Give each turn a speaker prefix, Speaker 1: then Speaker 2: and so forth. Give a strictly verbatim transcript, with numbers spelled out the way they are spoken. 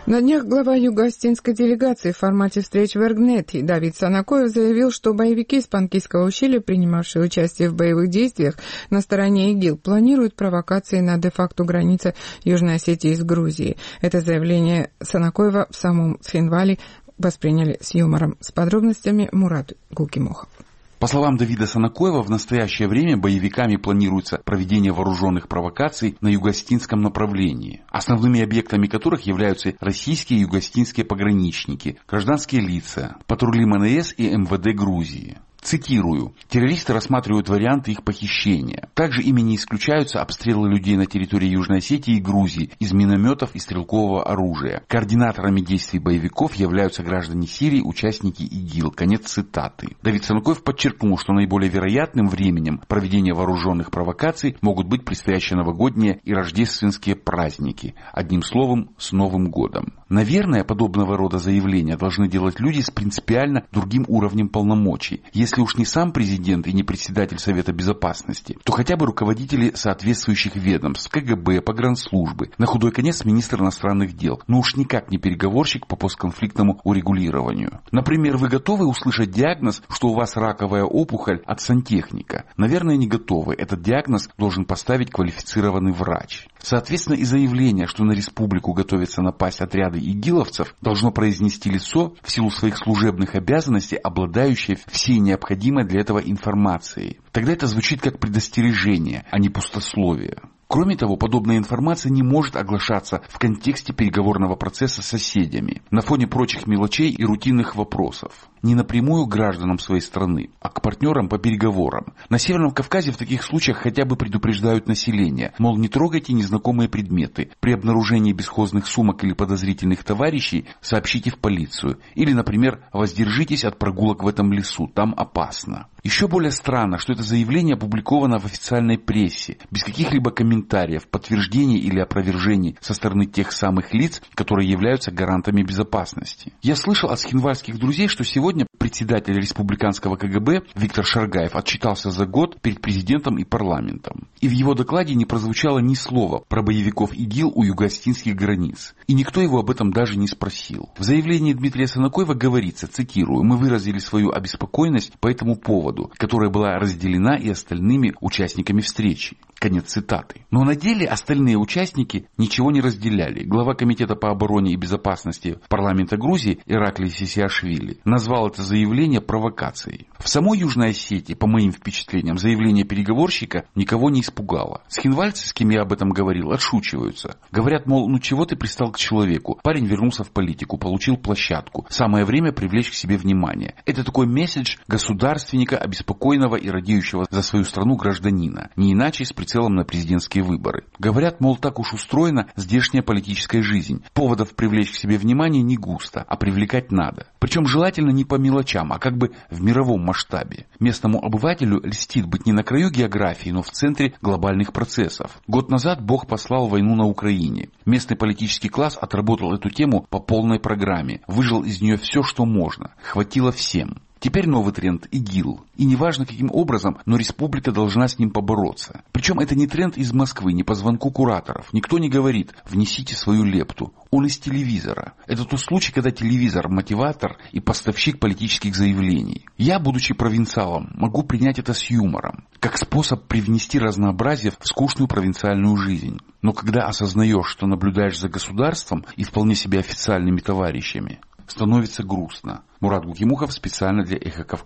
Speaker 1: На днях глава юго-осетинской делегации в формате встреч в Эргнете Давид Санакоев заявил, что боевики из Панкисского ущелья, принимавшие участие в боевых действиях на стороне ИГИЛ, планируют провокации на де-факто границе Южной Осетии с Грузией. Это заявление Санакоева в самом Схинвале восприняли с юмором. С подробностями Мурат Гулкимохов.
Speaker 2: По словам Давида Санакоева, в настоящее время боевиками планируется проведение вооруженных провокаций на юго-осетинском направлении, основными объектами которых являются российские и юго-осетинские пограничники, гражданские лица, патрули эм эн эс и эм вэ дэ Грузии. Цитирую. «Террористы рассматривают варианты их похищения. Также ими не исключаются обстрелы людей на территории Южной Осетии и Грузии из минометов и стрелкового оружия. Координаторами действий боевиков являются граждане Сирии, участники ИГИЛ». Конец цитаты. Давид Санакоев подчеркнул, что наиболее вероятным временем проведения вооруженных провокаций могут быть предстоящие новогодние и рождественские праздники. Одним словом, с Новым годом. Наверное, подобного рода заявления должны делать люди с принципиально другим уровнем полномочий. Если уж не сам президент и не председатель Совета Безопасности, то хотя бы руководители соответствующих ведомств, ка гэ бэ, погранслужбы, на худой конец министр иностранных дел, но уж никак не переговорщик по постконфликтному урегулированию. Например, вы готовы услышать диагноз, что у вас раковая опухоль от сантехника? Наверное, не готовы. Этот диагноз должен поставить квалифицированный врач. Соответственно, и заявление, что на республику готовятся напасть отряды игиловцев, должно произнести лицо, в силу своих служебных обязанностей, обладающее всей необходимой для этого информацией. Тогда это звучит как предостережение, а не пустословие. Кроме того, подобная информация не может оглашаться в контексте переговорного процесса с соседями, на фоне прочих мелочей и рутинных вопросов. Не напрямую к гражданам своей страны, а к партнерам по переговорам. На Северном Кавказе в таких случаях хотя бы предупреждают население, мол, не трогайте незнакомые предметы. При обнаружении бесхозных сумок или подозрительных товарищей сообщите в полицию. Или, например, воздержитесь от прогулок в этом лесу, там опасно. Еще более странно, что это заявление опубликовано в официальной прессе, без каких-либо комментариев, подтверждений или опровержений со стороны тех самых лиц, которые являются гарантами безопасности. Я слышал от схинвальских друзей, что сегодня председатель республиканского ка гэ бэ Виктор Шаргаев отчитался за год перед президентом и парламентом. И в его докладе не прозвучало ни слова про боевиков ИГИЛ у юго-осетинских границ. И никто его об этом даже не спросил. В заявлении Дмитрия Санакоева говорится, цитирую, «Мы выразили свою обеспокоенность по этому поводу, которая была разделена и остальными участниками встречи». Конец цитаты. Но на деле остальные участники ничего не разделяли. Глава Комитета по обороне и безопасности парламента Грузии Ираклий Сисиашвили назвал это заявление провокацией. В самой Южной Осетии, по моим впечатлениям, заявление переговорщика никого не испугало. Схинвальцы, с кем я об этом говорил, отшучиваются. Говорят, мол, ну чего ты пристал к человеку? Парень вернулся в политику, получил площадку. Самое время привлечь к себе внимание. Это такой месседж государственника, обеспокоенного и радеющего за свою страну гражданина. Не иначе с целом на президентские выборы. Говорят, мол, так уж устроена здешняя политическая жизнь. Поводов привлечь к себе внимание не густо, а привлекать надо. Причем желательно не по мелочам, а как бы в мировом масштабе. Местному обывателю льстит быть не на краю географии, но в центре глобальных процессов. Год назад Бог послал войну на Украине. Местный политический класс отработал эту тему по полной программе. Выжил из нее все, что можно. Хватило всем. Теперь новый тренд – ИГИЛ. И неважно каким образом, но республика должна с ним побороться. Причем это не тренд из Москвы, не по звонку кураторов. Никто не говорит «внесите свою лепту». Он из телевизора. Это тот случай, когда телевизор – мотиватор и поставщик политических заявлений. Я, будучи провинциалом, могу принять это с юмором, как способ привнести разнообразие в скучную провинциальную жизнь. Но когда осознаешь, что наблюдаешь за государством и вполне себе официальными товарищами, становится грустно. Мурат Гулкимохов специально для Эхо Кавказа.